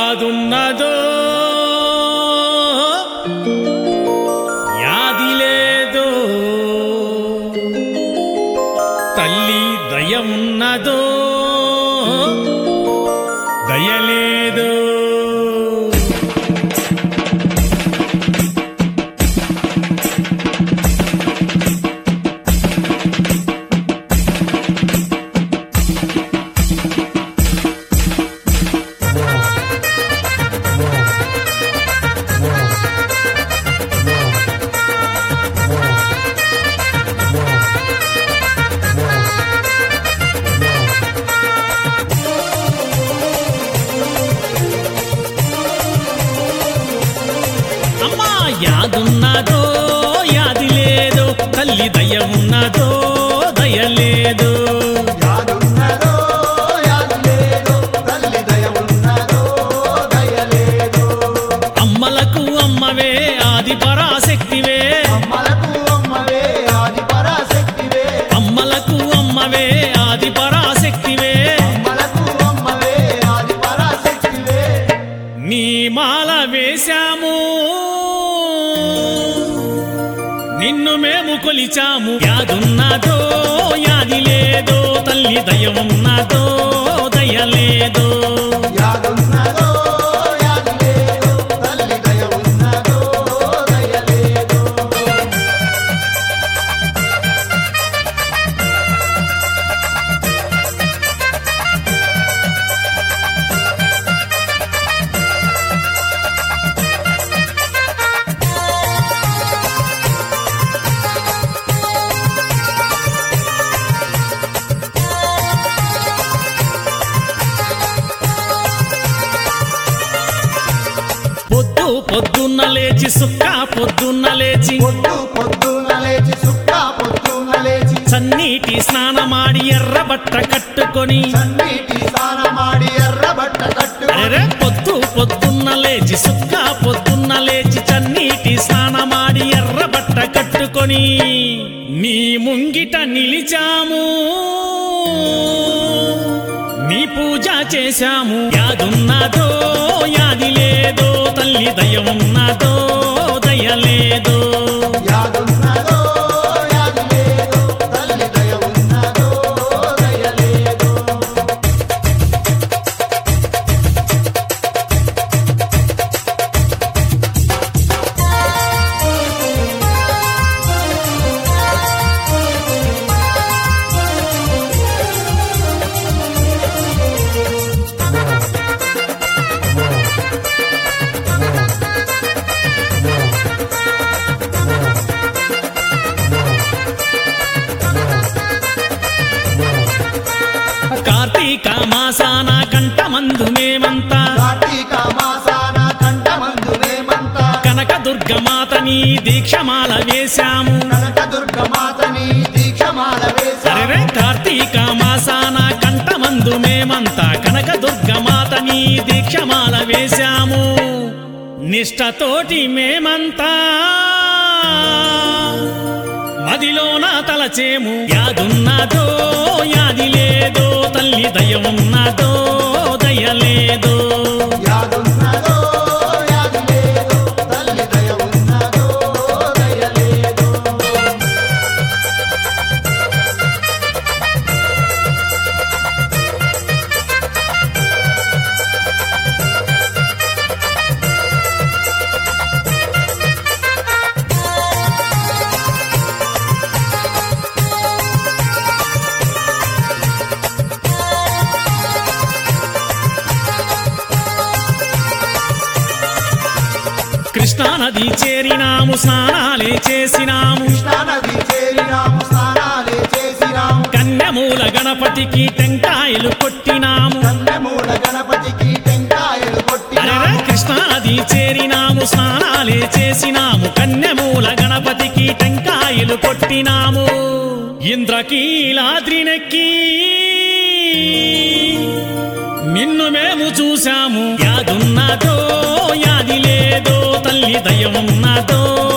యాదున్నదో యాది లేదో తల్లి దయ ఉన్నదో దయలేదో యాదున్నదో యాది లేదో తల్లి దయ ఉన్నదో దయలేదో యాదున్నదో యాది లేదో తల్లి దయ ఉన్నదో దయలేదో అమ్మలకు అమ్మవే ఆది పరాశక్తివే అమ్మలకు అమ్మవే ఆది పరాశక్తివే అమ్మలకు అమ్మవే ఆది పరాశక్తివే అమ్మలకు అమ్మవే ఆది పరాశక్తివే నీ మాల వేశాము నిన్ను మేము కొలిచాము యాదున్నదో యాది లేదో తల్లి దయ ఉన్నదో దయలేదో యాదున్నదో యాది లేదో తల్లి దయ ఉన్నదో దయలేదో పొద్దున్న లేచి సుక్క పొద్దున్న లేచి పొద్దున్న లేచి సుక్క పొద్దున్న లేచి సన్నీటి స్నానమాడి ఎర్ర బట్ట కట్టుకొని సన్నీటి స్నానమాడి ఎర్ర బట్ట కట్టుకొని పొద్దున్న లేచి సుక్క పొద్దున్న లేచి చన్నీటి స్నానమాడి ఎర్ర బట్ట కట్టుకొని నీ ముంగిట నిలిచాము నీ పూజ చేశాము యాదున్నదో యాది లేదో తల్లి దయ ఉన్నదో దయలేదో యాదున్నదో యాది లేదో తల్లి దయ ఉన్నదో దయలేదో కార్తీక మాసాన కంఠమందు మేమంతా కార్తీక మాసాన కంఠమందు మేమంతా కనకదుర్గమాతని దీక్షమాల వేశాము కనకదుర్గమాతని దీక్షమాల వేశాము కార్తీక మాసాన కంఠమందు మేమంతా కనకదుర్గమాతని దీక్షమాల వేశాము నిష్టతోటి మేమంతా మదిలోన తలచేము యాదున్నదో యాది లేదో తల్లి దయ ఉన్నదో దయలేదో యాదున్నదో యాది లేదో తల్లి దయ ఉన్నదో దయలేదో కృష్ణానది చేరినాము స్నానాలే చేసినాము కృష్ణానది చేరినాము స్నానాలే చేసినాము కన్యమూల గణపతికి టెంకాయలు కొట్టినాము కన్నెమూల గణపతికి టెంకాయలు కొట్టినాము కృష్ణానది చేరినాము స్నానాలే చేసినాము కన్యమూల గణపతికి టెంకాయలు కొట్టినాము ఇంద్రకీలాద్రినెక్కి నిన్ను మేము చూశాము యాదున్నదో యాది లేదో తల్లి దయ ఉన్నదో